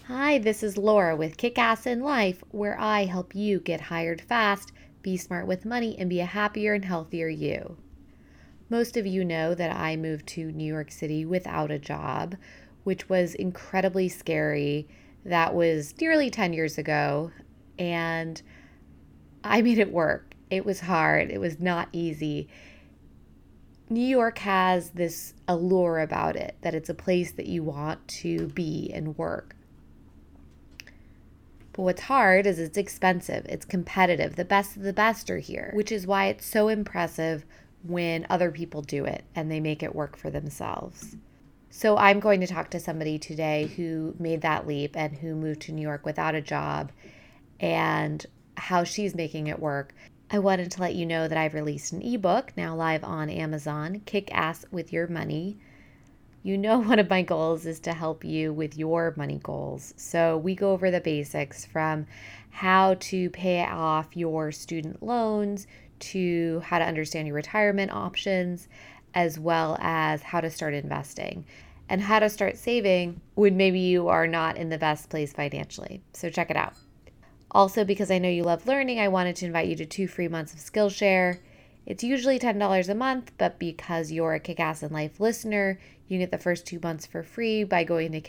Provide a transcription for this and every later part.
Hi, this is Laura with Kick Ass in Life, where I help you get hired fast, be smart with money, and be a happier and healthier you. Most of you know that I moved to New York City without a job, which was incredibly scary. That was nearly 10 years ago, and I made it work. It was hard, it was not easy. New York has this allure about it that it's a place that you want to be and work. But what's hard is it's expensive, it's competitive. The best of the best are here, which is why it's so impressive when other people do it and they make it work for themselves. So I'm going to talk to somebody today who made that leap and who moved to New York without a job and how she's making it work. I wanted to let you know that I've released an ebook now live on Amazon, Kick Ass with Your Money. You know, one of my goals is to help you with your money goals. So we go over the basics from how to pay off your student loans to how to understand your retirement options, as well as how to start investing and how to start saving when maybe you are not in the best place financially. So check it out. Also, because I know you love learning, I wanted to invite you to 2 free months of Skillshare. It's usually $10 a month, but because you're a Kick-Ass in Life listener, you can get the first 2 months for free by going to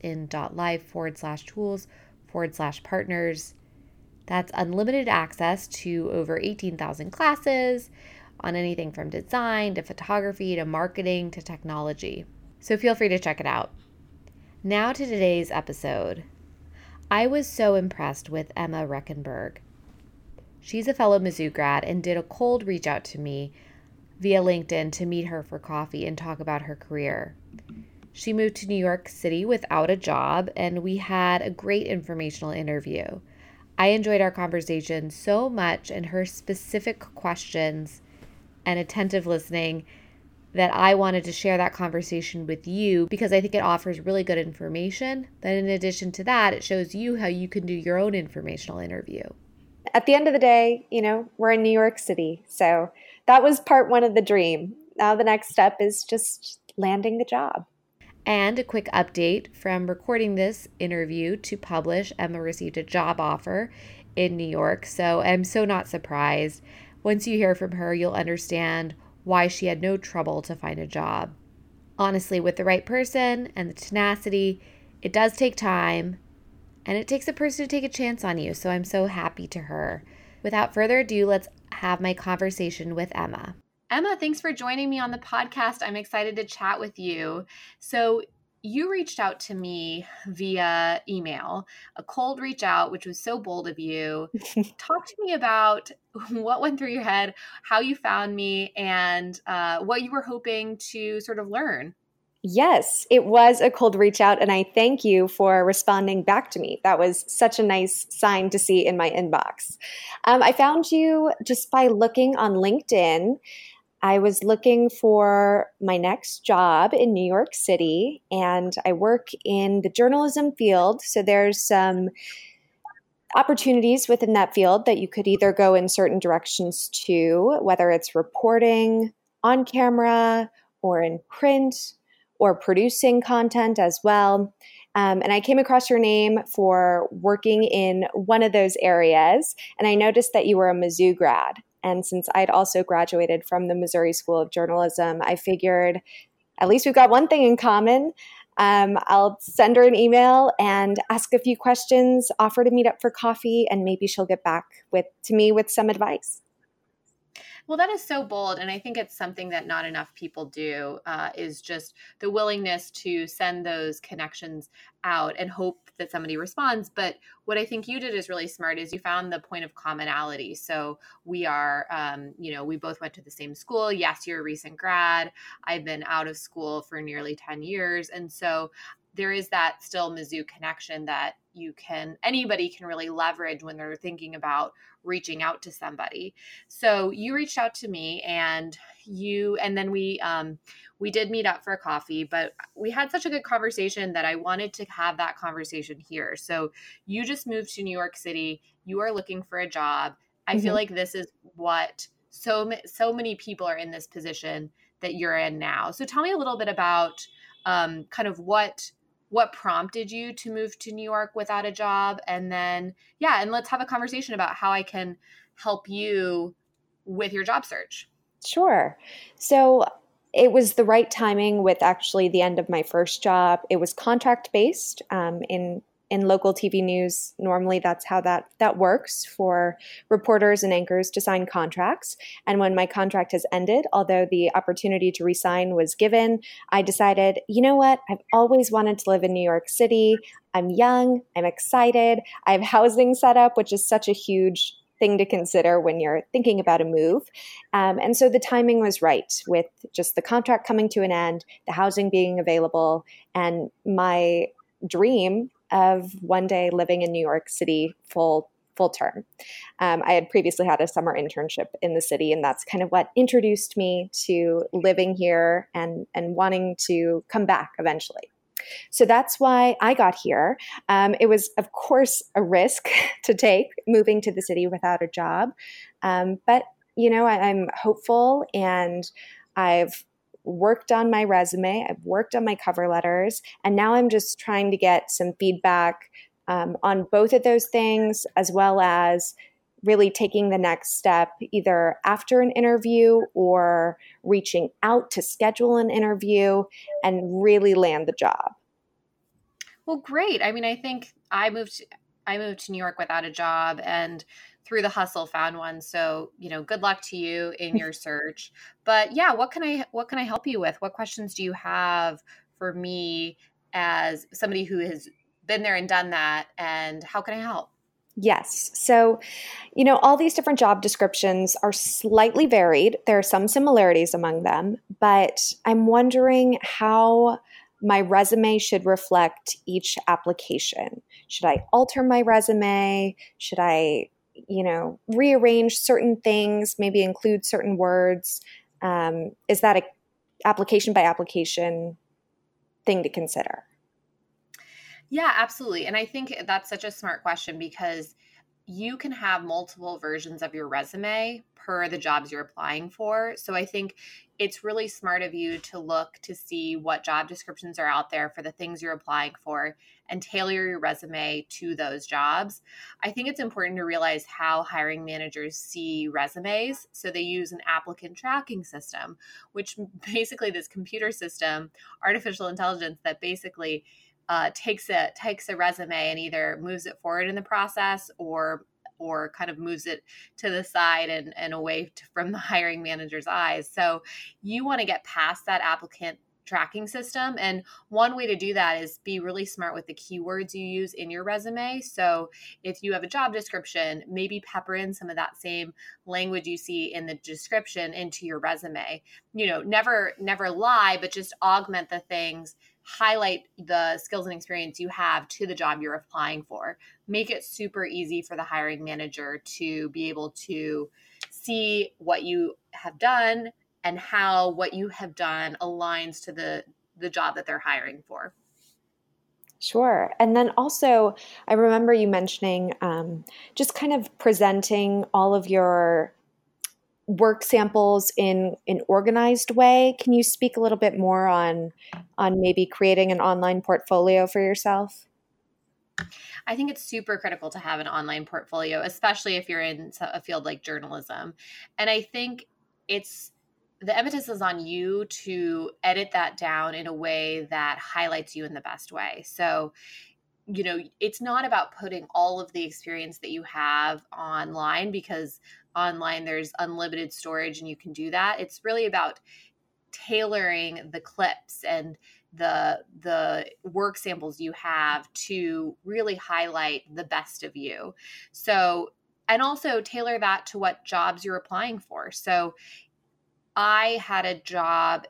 kickassin.life/tools/partners. That's unlimited access to over 18,000 classes on anything from design to photography to marketing to technology. So feel free to check it out. Now to today's episode. I was so impressed with Emma Reckenberg. She's a fellow Mizzou grad and did a cold reach out to me via LinkedIn to meet her for coffee and talk about her career. She moved to New York City without a job, and we had a great informational interview. I enjoyed our conversation so much and her specific questions and attentive listening that I wanted to share that conversation with you because I think it offers really good information. But in addition to that, it shows you how you can do your own informational interview. At the end of the day, we're in New York City. So that was part one of the dream. Now the next step is just landing the job. And a quick update from recording this interview to publish, Emma received a job offer in New York. So I'm so not surprised. Once you hear from her, you'll understand why she had no trouble to find a job. Honestly, with the right person and the tenacity, it does take time. And it takes a person to take a chance on you, so I'm so happy to her. Without further ado, let's have my conversation with Emma. Emma, thanks for joining me on the podcast. I'm excited to chat with you. So you reached out to me via email, a cold reach out, which was so bold of you. Talk to me about what went through your head, how you found me, and what you were hoping to sort of learn. Yes, it was a cold reach out, and I thank you for responding back to me. That was such a nice sign to see in my inbox. I found you just by looking on LinkedIn. I was looking for my next job in New York City, and I work in the journalism field. So there's some opportunities within that field that you could either go in certain directions to, whether it's reporting on camera or in print or producing content as well. And I came across your name for working in one of those areas, and I noticed that you were a Mizzou grad. And since I'd also graduated from the Missouri School of Journalism, I figured at least we've got one thing in common. I'll send her an email and ask a few questions, offer to meet up for coffee, and maybe she'll get back to me with some advice. Well, that is so bold. And I think it's something that not enough people do, is just the willingness to send those connections out and hope that somebody responds. But what I think you did is really smart is you found the point of commonality. So we are, we both went to the same school. Yes, you're a recent grad. I've been out of school for nearly 10 years. And so there is that still Mizzou connection that anybody can really leverage when they're thinking about reaching out to somebody. So you reached out to me and then we did meet up for a coffee, but we had such a good conversation that I wanted to have that conversation here. So you just moved to New York City. You are looking for a job. I feel like this is what so many people are in this position that you're in now. So tell me a little bit about kind of what what prompted you to move to New York without a job? And then, yeah, and let's have a conversation about how I can help you with your job search. Sure. So it was the right timing with actually the end of my first job. It was contract based in local TV news. Normally, that's how that works for reporters and anchors to sign contracts. And when my contract has ended, although the opportunity to resign was given, I decided, you know what? I've always wanted to live in New York City. I'm young. I'm excited. I have housing set up, which is such a huge thing to consider when you're thinking about a move. And so the timing was right with just the contract coming to an end, the housing being available, and my dream of one day living in New York City full term. I had previously had a summer internship in the city, and that's kind of what introduced me to living here and wanting to come back eventually. So that's why I got here. It was, of course, a risk to take moving to the city without a job. But, I'm hopeful, and I've worked on my resume. I've worked on my cover letters. And now I'm just trying to get some feedback on both of those things, as well as really taking the next step either after an interview or reaching out to schedule an interview and really land the job. Well, great. I mean, I think I moved to New York without a job and through the hustle found one. So, good luck to you in your search. But yeah, what can I help you with? What questions do you have for me as somebody who has been there and done that, and how can I help? Yes. So, all these different job descriptions are slightly varied. There are some similarities among them, but I'm wondering how my resume should reflect each application. Should I alter my resume? Should I, rearrange certain things, maybe include certain words? Is that a application by application thing to consider? Yeah, absolutely. And I think that's such a smart question because you can have multiple versions of your resume per the jobs you're applying for. So I think it's really smart of you to look to see what job descriptions are out there for the things you're applying for and tailor your resume to those jobs. I think it's important to realize how hiring managers see resumes. So they use an applicant tracking system, which basically this computer system, artificial intelligence that basically takes a resume and either moves it forward in the process or kind of moves it to the side and away from the hiring manager's eyes. So you want to get past that applicant tracking system. And one way to do that is be really smart with the keywords you use in your resume. So if you have a job description, maybe pepper in some of that same language you see in the description into your resume. Never lie, but just augment the things, highlight the skills and experience you have to the job you're applying for. Make it super easy for the hiring manager to be able to see what you have done and how what you have done aligns to the job that they're hiring for. Sure. And then also, I remember you mentioning just kind of presenting all of your work samples in an organized way. Can you speak a little bit more on maybe creating an online portfolio for yourself? I think it's super critical to have an online portfolio, especially if you're in a field like journalism. And I think the emphasis is on you to edit that down in a way that highlights you in the best way. So, it's not about putting all of the experience that you have online because online there's unlimited storage and you can do that. It's really about tailoring the clips and the work samples you have to really highlight the best of you. So, and also tailor that to what jobs you're applying for. So I had a job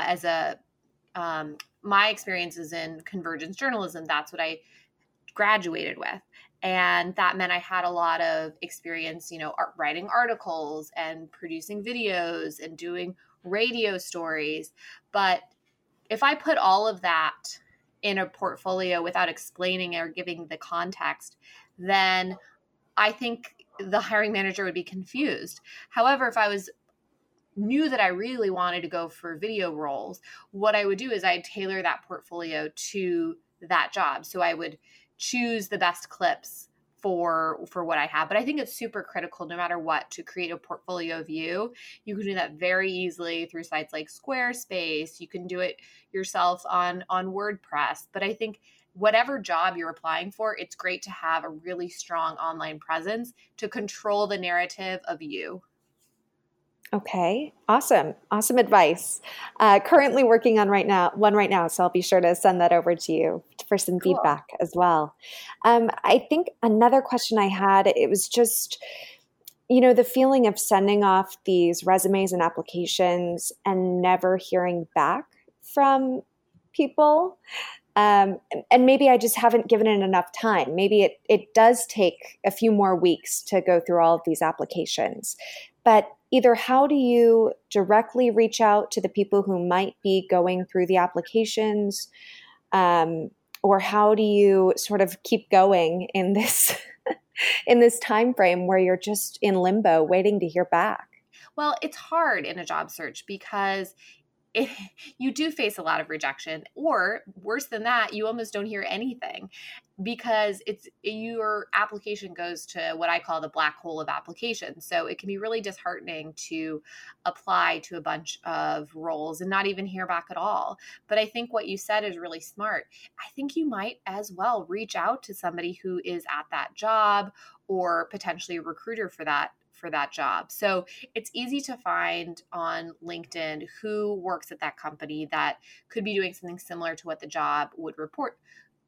my experience is in convergence journalism. That's what I graduated with. And that meant I had a lot of experience, writing articles and producing videos and doing radio stories. But if I put all of that in a portfolio without explaining or giving the context, then I think the hiring manager would be confused. However, if I knew that I really wanted to go for video roles, what I would do is I'd tailor that portfolio to that job. So I would choose the best clips for what I have. But I think it's super critical, no matter what, to create a portfolio of you. You can do that very easily through sites like Squarespace. You can do it yourself on WordPress. But I think whatever job you're applying for, it's great to have a really strong online presence to control the narrative of you. Okay. Awesome. Awesome advice. Currently working on one right now. So I'll be sure to send that over to you for some Cool. feedback as well. I think another question I had, it was just, the feeling of sending off these resumes and applications and never hearing back from people. And maybe I just haven't given it enough time. Maybe it does take a few more weeks to go through all of these applications. But either how do you directly reach out to the people who might be going through the applications, or how do you sort of keep going in this in this time frame where you're just in limbo waiting to hear back? Well, it's hard in a job search because you do face a lot of rejection, or worse than that, you almost don't hear anything because your application goes to what I call the black hole of applications. So it can be really disheartening to apply to a bunch of roles and not even hear back at all. But I think what you said is really smart. I think you might as well reach out to somebody who is at that job or potentially a recruiter for that job. So it's easy to find on LinkedIn who works at that company that could be doing something similar to what the job would report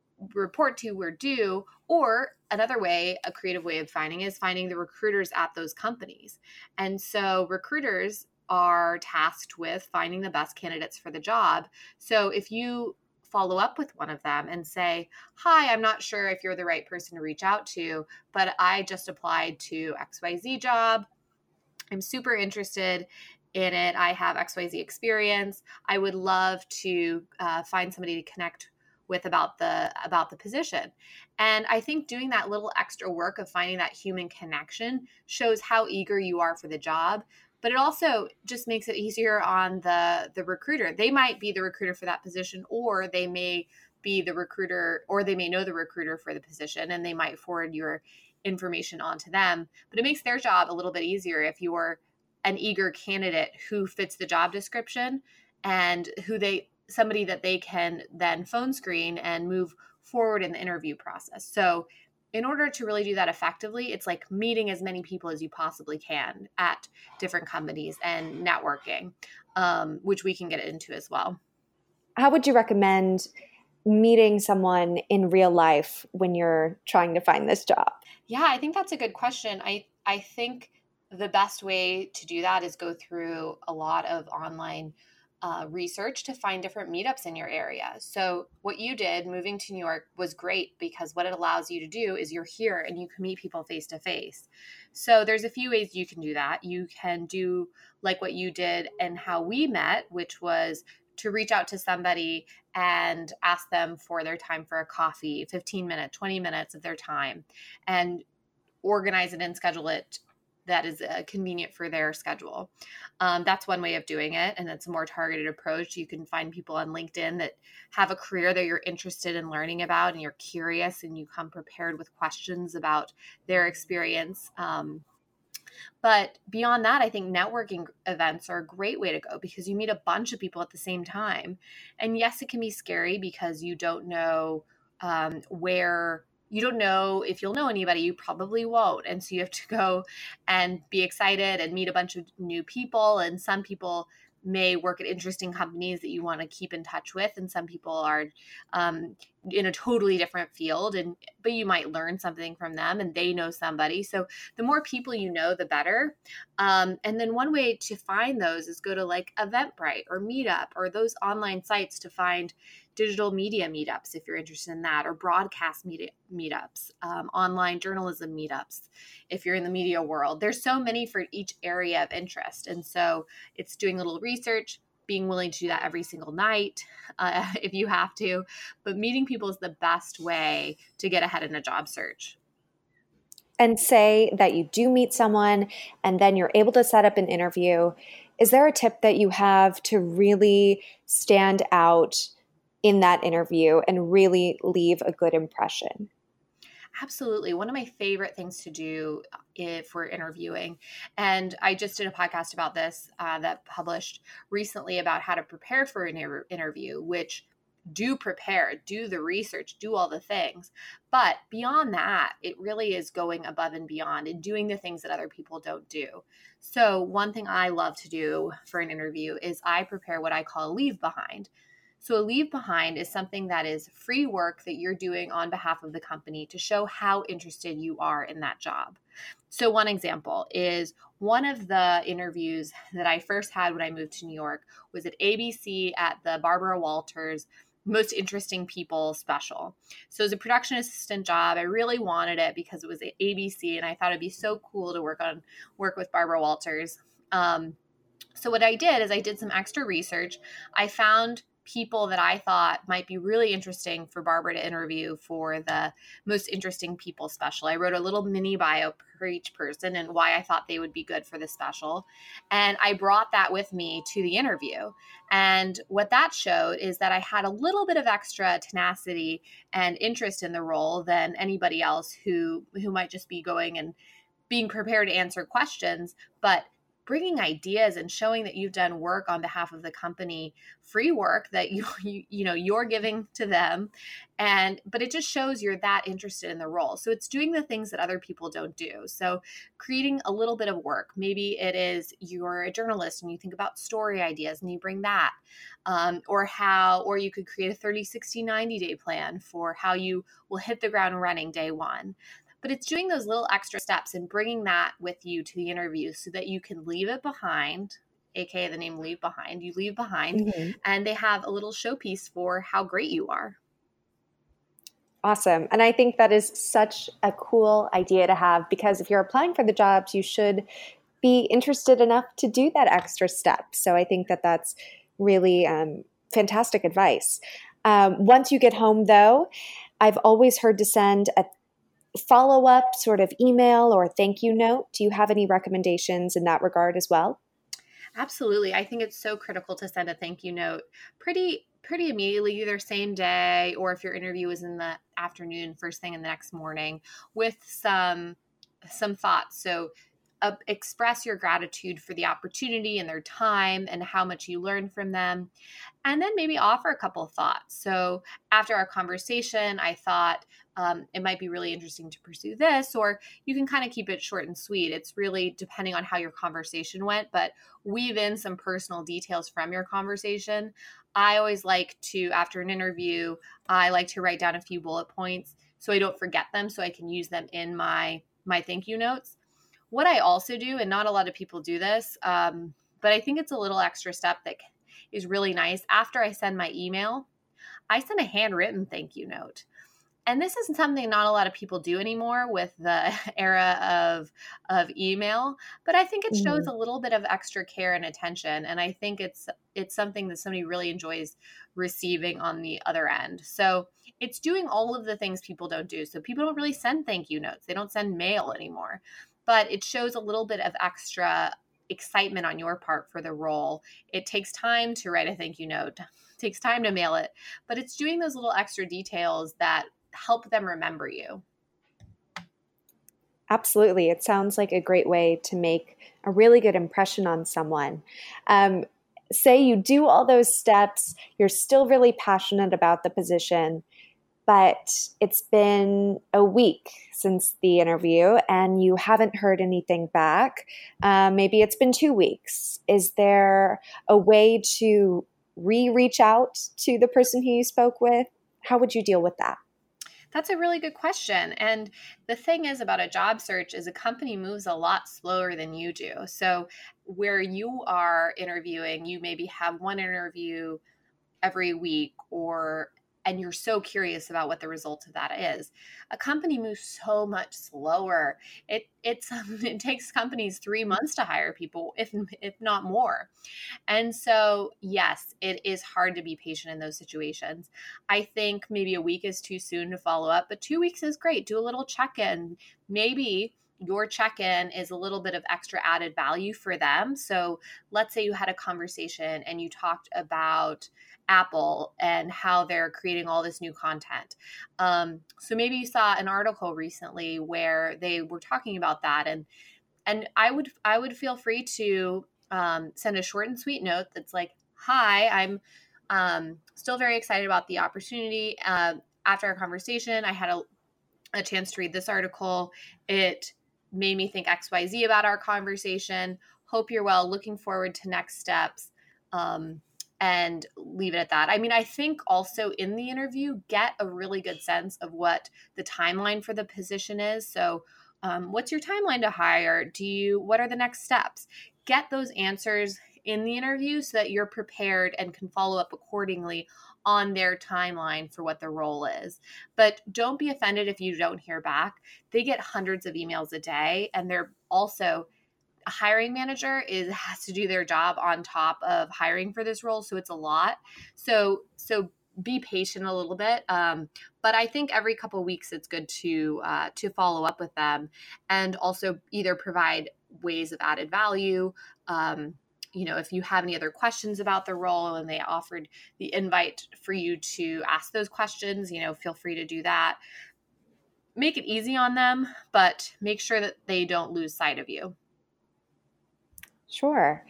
to or do. Or another way, a creative way of finding the recruiters at those companies. And so recruiters are tasked with finding the best candidates for the job. So if you follow up with one of them and say, hi, I'm not sure if you're the right person to reach out to, but I just applied to XYZ job. I'm super interested in it. I have XYZ experience. I would love to find somebody to connect with about the position. And I think doing that little extra work of finding that human connection shows how eager you are for the job. But it also just makes it easier on the recruiter. They might be the recruiter for that position, or they may be the recruiter, or they may know the recruiter for the position, and they might forward your information on to them. But it makes their job a little bit easier if you're an eager candidate who fits the job description and somebody that they can then phone screen and move forward in the interview process. So in order to really do that effectively, it's like meeting as many people as you possibly can at different companies and networking, which we can get into as well. How would you recommend meeting someone in real life when you're trying to find this job? Yeah, I think that's a good question. I think the best way to do that is go through a lot of online research to find different meetups in your area. So what you did moving to New York was great because what it allows you to do is you're here and you can meet people face to face. So there's a few ways you can do that. You can do like what you did and how we met, which was to reach out to somebody and ask them for their time for a coffee, 15 minutes, 20 minutes of their time, and organize it and schedule it that is convenient for their schedule. That's one way of doing it. And it's a more targeted approach. You can find people on LinkedIn that have a career that you're interested in learning about and you're curious and you come prepared with questions about their experience. But beyond that, I think networking events are a great way to go because you meet a bunch of people at the same time. And yes, it can be scary because you don't know you don't know if you'll know anybody. You probably won't. And so you have to go and be excited and meet a bunch of new people. And some people may work at interesting companies that you want to keep in touch with. And some people are in a totally different field, but you might learn something from them and they know somebody. So the more people you know, the better. And then one way to find those is go to like Eventbrite or Meetup or those online sites to find digital media meetups if you're interested in that, or broadcast meetups, online journalism meetups if you're in the media world. There's so many for each area of interest. And so it's doing a little research, being willing to do that every single night if you have to. But meeting people is the best way to get ahead in a job search. And say that you do meet someone and then you're able to set up an interview. Is there a tip that you have to really stand out in that interview and really leave a good impression? Absolutely. One of my favorite things to do for interviewing, and I just did a podcast about this that published recently about how to prepare for an interview, which do prepare, do the research, do all the things. But beyond that, it really is going above and beyond and doing the things that other people don't do. So one thing I love to do for an interview is I prepare what I call a leave behind. So a leave behind is something that is free work that you're doing on behalf of the company to show how interested you are in that job. So one example is one of the interviews that I first had when I moved to New York was at ABC at the Barbara Walters Most Interesting People special. So it was a production assistant job. I really wanted it because it was at ABC and I thought it'd be so cool to work with Barbara Walters. So what I did is I did some extra research. I found people that I thought might be really interesting for Barbara to interview for the Most Interesting People special. I wrote a little mini bio for each person and why I thought they would be good for the special. And I brought that with me to the interview. And what that showed is that I had a little bit of extra tenacity and interest in the role than anybody else who might just be going and being prepared to answer questions, but bringing ideas and showing that you've done work on behalf of the company, free work that you're giving to them, but it just shows you're that interested in the role. So it's doing the things that other people don't do. So creating a little bit of work. Maybe it is you're a journalist and you think about story ideas and you bring that, or you could create a 30, 60, 90-day plan for how you will hit the ground running day one. But it's doing those little extra steps and bringing that with you to the interview so that you can leave it behind, aka the name leave behind. You leave behind, and they have a little showpiece for how great you are. Awesome. And I think that is such a cool idea to have, because if you're applying for the jobs, you should be interested enough to do that extra step. So I think that that's really fantastic advice. Once you get home, though, I've always heard to send a follow-up sort of email or thank you note. Do you have any recommendations in that regard as well? Absolutely. I think it's so critical to send a thank you note pretty immediately, either same day, or if your interview is in the afternoon, first thing in the next morning, with some thoughts. So express your gratitude for the opportunity and their time and how much you learned from them. And then maybe offer a couple of thoughts. So after our conversation, I thought it might be really interesting to pursue this, or you can kind of keep it short and sweet. It's really depending on how your conversation went, but weave in some personal details from your conversation. I always like to, after an interview, I like to write down a few bullet points so I don't forget them, so I can use them in my thank you notes. What I also do, and not a lot of people do this, but I think it's a little extra step that is really nice. After I send my email, I send a handwritten thank you note. And this isn't something not a lot of people do anymore with the era of email, but I think it shows a little bit of extra care and attention. And I think it's something that somebody really enjoys receiving on the other end. So it's doing all of the things people don't do. So people don't really send thank you notes. They don't send mail anymore, but it shows a little bit of extra excitement on your part for the role. It takes time to write a thank you note. It takes time to mail it, but it's doing those little extra details that help them remember you. Absolutely. It sounds like a great way to make a really good impression on someone. Say you do all those steps, you're still really passionate about the position, but it's been a week since the interview and you haven't heard anything back. Maybe it's been 2 weeks. Is there a way to reach out to the person who you spoke with? How would you deal with that? That's a really good question. And the thing is about a job search is a company moves a lot slower than you do. So where you are interviewing, you maybe have one interview every week, and you're so curious about what the result of that is. A company moves so much slower. It takes companies 3 months to hire people, if not more. And so, yes, it is hard to be patient in those situations. I think maybe a week is too soon to follow up, but 2 weeks is great. Do a little check-in. Maybe your check-in is a little bit of extra added value for them. So let's say you had a conversation and you talked about Apple and how they're creating all this new content. So maybe you saw an article recently where they were talking about that, and I would feel free to send a short and sweet note that's like, "Hi, I'm still very excited about the opportunity. After our conversation, I had a chance to read this article. It made me think XYZ about our conversation. Hope you're well. Looking forward to next steps." And leave it at that. I mean, I think also in the interview, get a really good sense of what the timeline for the position is. So what's your timeline to hire? What are the next steps? Get those answers in the interview so that you're prepared and can follow up accordingly on their timeline for what the role is. But don't be offended if you don't hear back. They get hundreds of emails a day, and they're also a hiring manager has to do their job on top of hiring for this role. So it's a lot. So be patient a little bit. But I think every couple of weeks it's good to follow up with them, and also either provide ways of added value. If you have any other questions about the role and they offered the invite for you to ask those questions, feel free to do that. Make it easy on them, but make sure that they don't lose sight of you. Sure.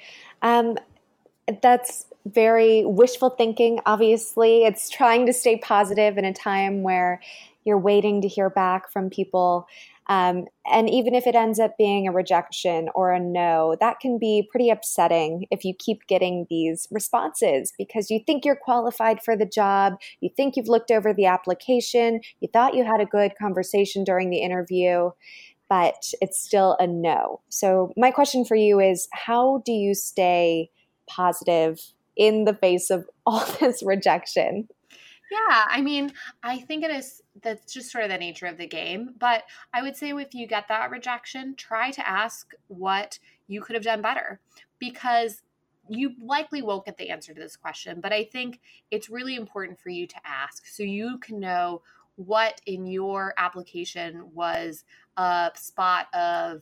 That's very wishful thinking, obviously. It's trying to stay positive in a time where you're waiting to hear back from people. And even if it ends up being a rejection or a no, that can be pretty upsetting if you keep getting these responses because you think you're qualified for the job, you think you've looked over the application, you thought you had a good conversation during the interview, but it's still a no. So my question for you is, how do you stay positive in the face of all this rejection? Yeah, I mean, I think that's just sort of the nature of the game. But I would say if you get that rejection, try to ask what you could have done better, because you likely won't get the answer to this question. But I think it's really important for you to ask so you can know what in your application was a spot of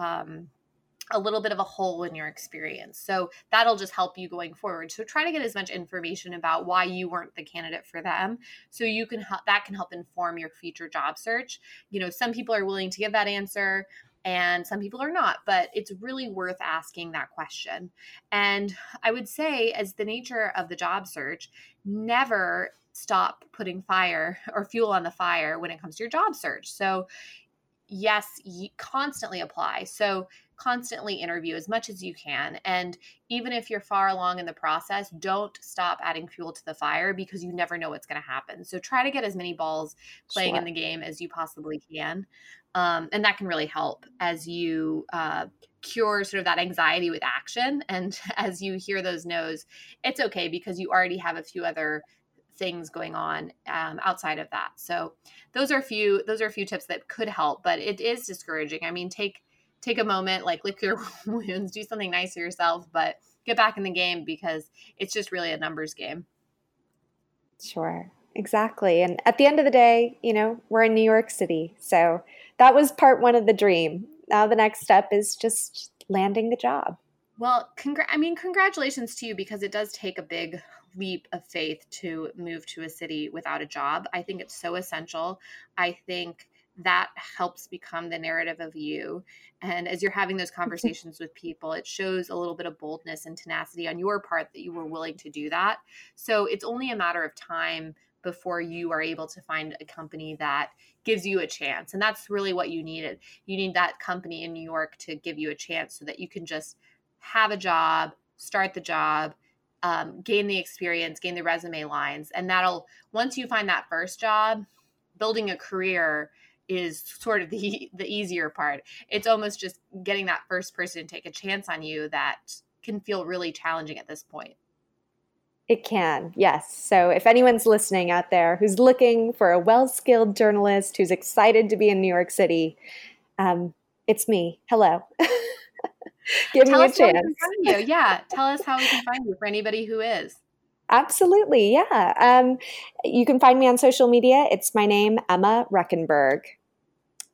a little bit of a hole in your experience. So that'll just help you going forward. So try to get as much information about why you weren't the candidate for them, so you can that can help inform your future job search. Some people are willing to give that answer and some people are not, but it's really worth asking that question. And I would say, as the nature of the job search, never stop putting fire or fuel on the fire when it comes to your job search. So yes, you constantly apply. So constantly interview as much as you can. And even if you're far along in the process, don't stop adding fuel to the fire, because you never know what's going to happen. So try to get as many balls playing in the game as you possibly can. And that can really help as you cure sort of that anxiety with action. And as you hear those no's, it's okay, because you already have a few other things going on outside of that. So those are a few tips that could help, but it is discouraging. I mean, take a moment, like lick your wounds, do something nice for yourself, but get back in the game, because it's just really a numbers game. Sure, exactly. And at the end of the day, we're in New York City. So that was part one of the dream. Now the next step is just landing the job. Well, congratulations to you, because it does take a big leap of faith to move to a city without a job. I think it's so essential. I think that helps become the narrative of you. And as you're having those conversations with people, it shows a little bit of boldness and tenacity on your part that you were willing to do that. So it's only a matter of time before you are able to find a company that gives you a chance. And that's really what you needed. You need that company in New York to give you a chance so that you can just have a job, start the job, gain the experience, gain the resume lines. And once you find that first job, building a career is sort of the easier part. It's almost just getting that first person to take a chance on you that can feel really challenging at this point. It can, yes. So if anyone's listening out there who's looking for a well-skilled journalist who's excited to be in New York City, it's me. Hello. Give me a chance. Tell us how we can find you. Yeah, tell us how we can find you for anybody who is. Absolutely, yeah. You can find me on social media. It's my name, Emma Reckenberg.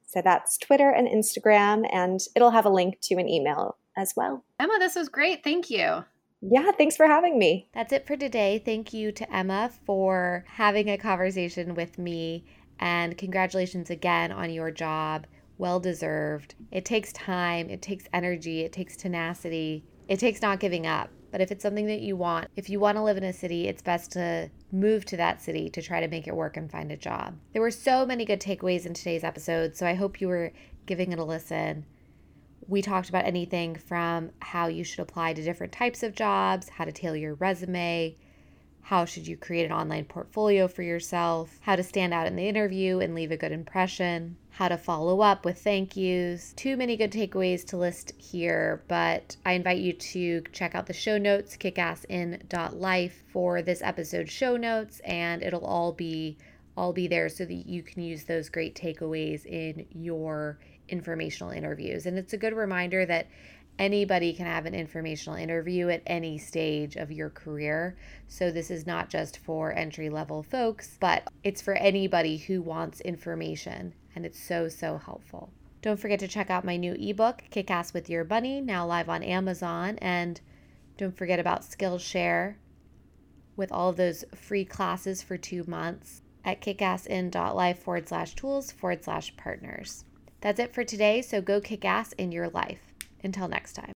So that's Twitter and Instagram, and it'll have a link to an email as well. Emma, this was great. Thank you. Yeah, thanks for having me. That's it for today. Thank you to Emma for having a conversation with me, and congratulations again on your job. Well deserved. It takes time, it takes energy, it takes tenacity, it takes not giving up. But if it's something that you want, if you want to live in a city, it's best to move to that city to try to make it work and find a job. There were so many good takeaways in today's episode, so I hope you were giving it a listen. We talked about anything from how you should apply to different types of jobs, how to tailor your resume, how should you create an online portfolio for yourself, how to stand out in the interview and leave a good impression, how to follow up with thank yous. Too many good takeaways to list here, but I invite you to check out the show notes, kickassin.life, for this episode's show notes, and it'll all be there so that you can use those great takeaways in your informational interviews. And it's a good reminder that anybody can have an informational interview at any stage of your career. So this is not just for entry-level folks, but it's for anybody who wants information. And it's so, so helpful. Don't forget to check out my new ebook, Kick Ass with Your Bunny, now live on Amazon. And don't forget about Skillshare with all of those free classes for 2 months at kickassin.life/tools/partners. That's it for today. So go kick ass in your life. Until next time.